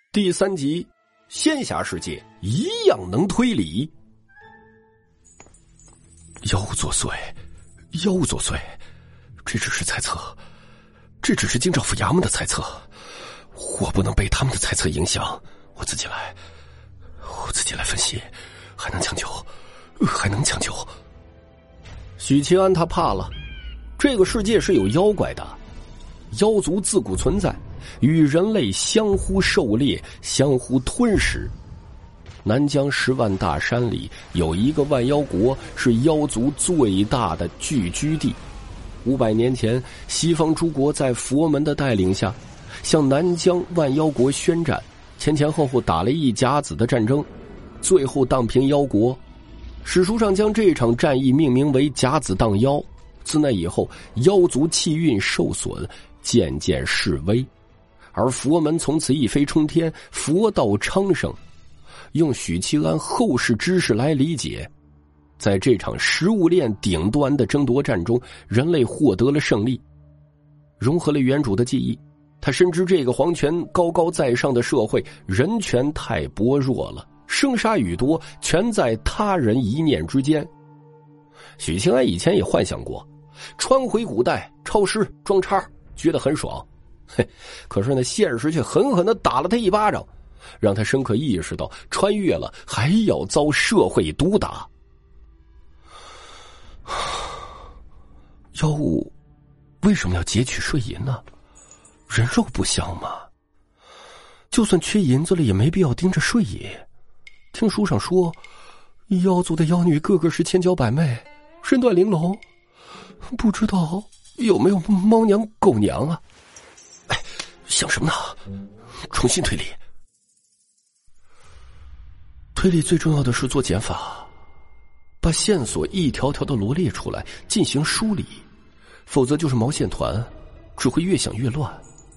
第3集，仙侠世界一样能推理。 妖物作祟，妖物作祟，这只是猜测，这只是京兆府衙门的猜测，我不能被他们的猜测影响，我自己来分析，还能抢救。 许七安他怕了，这个世界是有妖怪的，妖族自古存在，与人类相互狩猎，相互吞噬。南疆10万大山里有一个万妖国，是妖族最大的聚居地。500年前，西方诸国在佛门的带领下，向南疆万妖国宣战，前后打了一甲子的战争，最后荡平妖国。史书上将这场战役命名为甲子荡妖。自那以后，妖族气运受损，渐渐式微，而佛门从此一飞冲天，佛道昌盛。用许七安后世知识来理解，在这场食物链顶端的争夺战中，人类获得了胜利。融合了原主的记忆，他深知这个皇权高高在上的社会，人权太薄弱了，生杀予夺全在他人一念之间。许七安以前也幻想过穿回古代抄诗装叉，觉得很爽，可是呢，现实却狠狠地打了他一巴掌，让他深刻意识到穿越了还要遭社会毒打。 妖物为什么要劫取税银呢？人肉不香吗？就算缺银子了，也没必要盯着睡也。听书上说，妖族的妖女个个是千娇百媚，身段玲珑，不知道有没有猫娘狗娘啊？想什么呢？重新推理。推理最重要的是做减法，把线索一条条的罗列出来进行梳理，否则就是毛线团，只会越想越乱。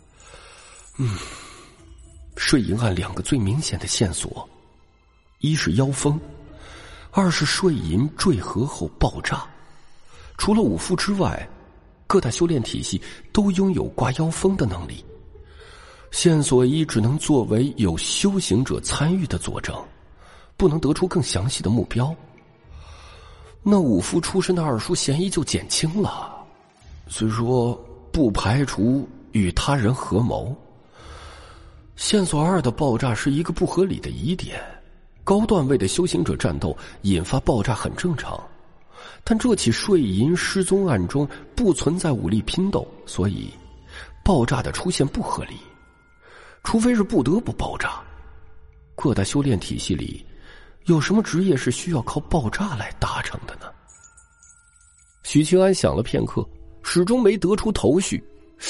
税银案2个最明显的线索，一是妖风，2是税银坠河后爆炸。除了五父之外，各大修炼体系都拥有刮妖风的能力。线索1只能作为有修行者参与的佐证，不能得出更详细的目标。那五父出身的二叔嫌疑就减轻了，虽说不排除与他人合谋。线索2的爆炸是一个不合理的疑点，高段位的修行者战斗引发爆炸很正常，但这起税银失踪案中不存在武力拼斗，所以爆炸的出现不合理，除非是不得不爆炸。各大修炼体系里有什么职业是需要靠爆炸来达成的呢？ 许清安想了片刻，始终没得出头绪。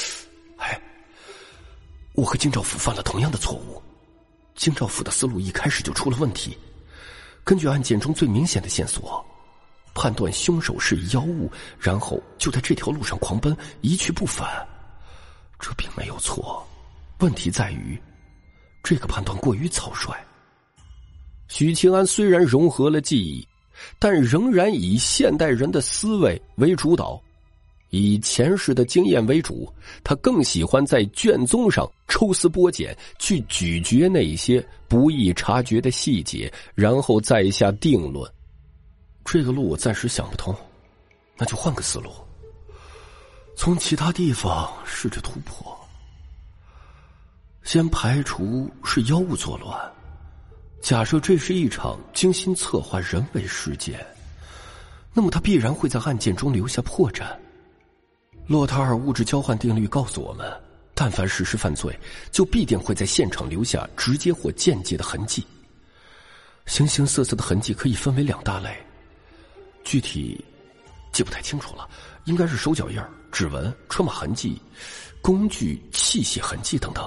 我和京兆府犯了同样的错误，京兆府的思路一开始就出了问题。根据案件中最明显的线索，判断凶手是妖物，然后就在这条路上狂奔，一去不返。这并没有错，问题在于这个判断过于草率。 许清安虽然融合了记忆，但仍然以现代人的思维为主导，以前世的经验为主。他更喜欢在卷宗上抽丝剥茧，去咀嚼那些不易察觉的细节，然后再下定论。 这个路我暂时想不通，那就换个思路，从其他地方试着突破。先排除是妖物作乱，假设这是一场精心策划人为事件，那么它必然会在案件中留下破绽。洛塔尔物质交换定律告诉我们，但凡实施犯罪，就必定会在现场留下直接或间接的痕迹。形形色色的痕迹可以分为2大类，具体记不太清楚了，应该是手脚印、指纹、车马痕迹、工具、器械痕迹等等。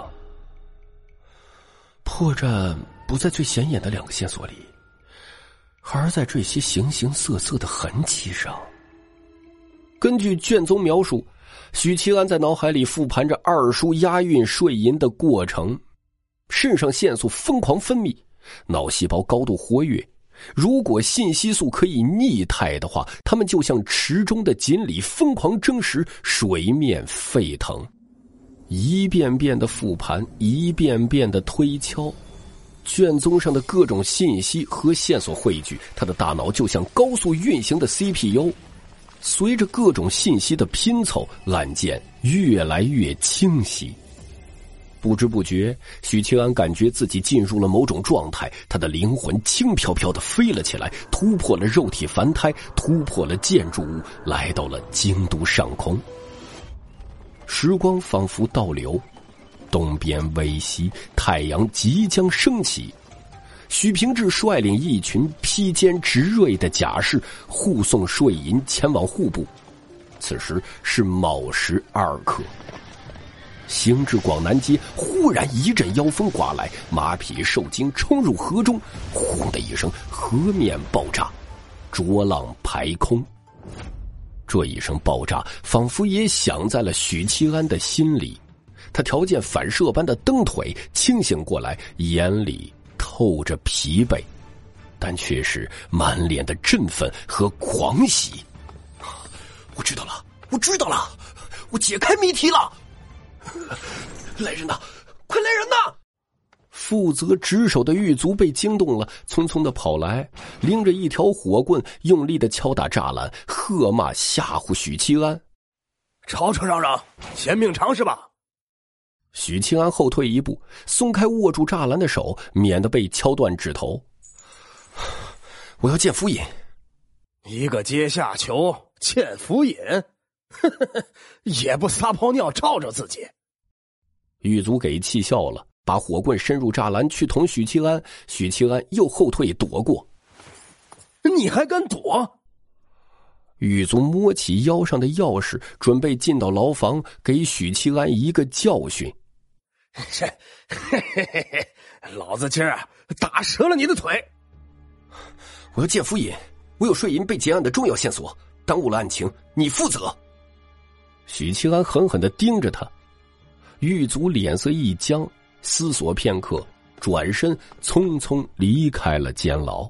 破绽不在最显眼的2个线索里，而在这些形形色色的痕迹上。 根据卷宗描述，许七安在脑海里复盘着二叔押运税银的过程，肾上腺素疯狂分泌，脑细胞高度活跃。如果信息素可以逆态的话，它们就像池中的锦鲤疯狂争食，水面沸腾。 一遍遍的复盘，一遍遍的推敲，卷宗上的各种信息和线索汇聚，他的大脑就像高速运行的 CPU。随着各种信息的拼凑，案件越来越清晰。不知不觉，许清安感觉自己进入了某种状态，他的灵魂轻飘飘地飞了起来，突破了肉体凡胎，突破了建筑物，来到了京都上空。时光仿佛倒流，东边微西，太阳即将升起。许平志率领一群披坚执锐的甲士护送税银前往户部。此时是卯时2刻，行至广南街，忽然一阵妖风刮来，马匹受惊冲入河中，轰的一声，河面爆炸，浊浪排空。这一声爆炸仿佛也响在了许七安的心里，他条件反射般的蹬腿，清醒过来，眼里透着疲惫，但却是满脸的振奋和狂喜。 我知道了，我解开谜题了！来人呐，快来人呐！ 负责值守的狱卒被惊动了，匆匆的跑来，拎着一条火棍，用力的敲打栅栏，喝骂吓唬许七安。 吵吵嚷嚷，嫌命长是吧？ 许清安后退一步，松开握住栅栏的手，免得被敲断指头。 我要见府尹。 一个阶下囚，见府尹，也不撒泡尿照照自己。 狱卒给气笑了，把火棍伸入栅栏去捅许七安，许七安又后退躲过。 你还敢躲？ 狱卒摸起腰上的钥匙，准备进到牢房，给许七安一个教训。 老子今儿打折了你的腿！ 我要见府尹，我有税银被劫案的重要线索，耽误了案情，你负责。 许七安狠狠地盯着他，狱卒脸色一僵，思索片刻，转身匆匆离开了监牢。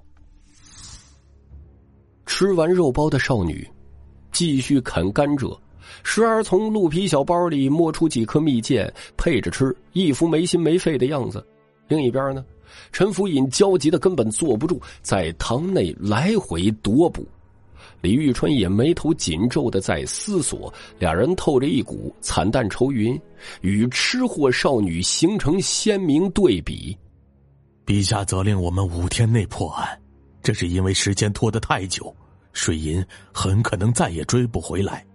吃完肉包的少女继续啃甘蔗，时而从鹿皮小包里摸出几颗蜜饯配着吃，一副没心没肺的样子。另一边呢，陈府尹焦急的根本坐不住，在堂内来回踱步。李玉春也眉头紧皱的在思索，两人透着一股惨淡愁云，与吃货少女形成鲜明对比。 陛下责令我们5天内破案，这是因为时间拖得太久，税银很可能再也追不回来。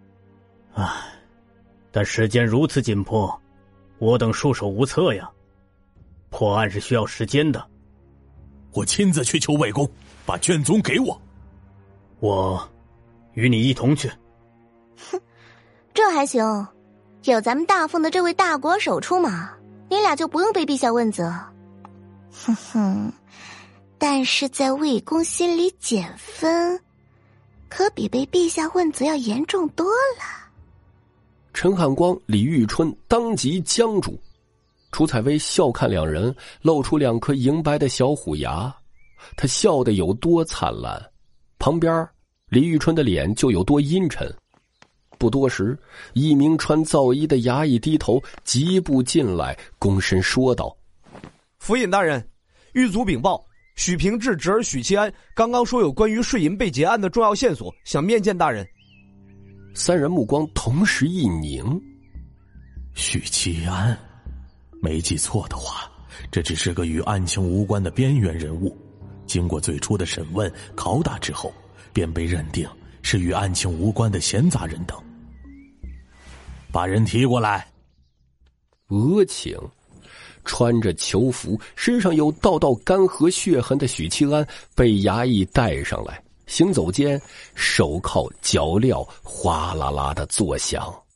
但时间如此紧迫，我等束手无策呀。破案是需要时间的。 我亲自去求魏公，把卷宗给我。 我与你一同去。 哼，这还行，有咱们大奉的这位大国手出马，你俩就不用被陛下问责。哼哼，但是在魏公心里减分，可比被陛下问责要严重多了。 陈汉光、李玉春当即僵住，楚采薇笑看两人，露出2颗银白的小虎牙，他笑得有多灿烂，旁边李玉春的脸就有多阴沉。不多时，一名穿皂衣的衙役低头疾步进来，躬身说道： 府尹大人，狱卒禀报，许平志侄儿许七安刚刚说有关于税银被劫案的重要线索，想面见大人。 3人目光同时一凝。 许七安，没记错的话，这只是个与案情无关的边缘人物，经过最初的审问拷打之后，便被认定是与案情无关的闲杂人等。把人提过来。 额请。穿着囚服，身上有道道干涸血痕的许七安被衙役带上来，行走间手铐脚镣哗啦啦的作响。